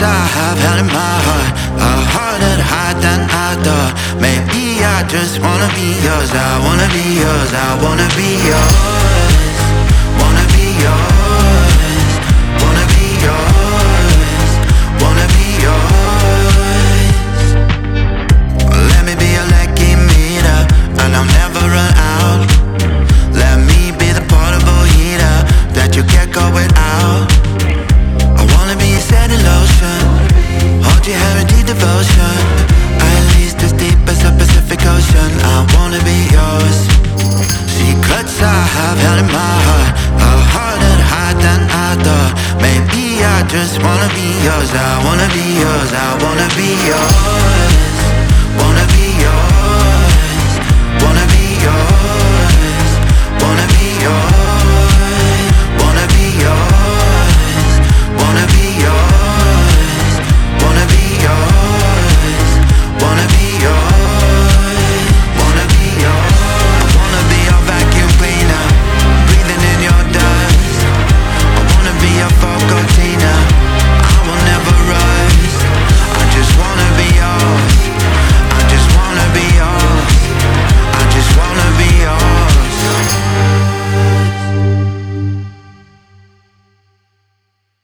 Secrets I have held in my heart are harder to hide than I thought. Maybe I just wanna be yours. I wanna be yours. I wanna be yours. Wanna be yours. Wanna be yours. Wanna be yours. Let me be your lucky meter, and I'll never run out. Let me be the portable heater that you can't go without. I wanna be your setting lotion, hold your hand in deep devotion, at least as deep as the Pacific Ocean. I wanna be yours. Secrets I have held in my heart are harder to hide than I thought. Maybe I just wanna be yours. I wanna be yours. I wanna be yours. Wanna be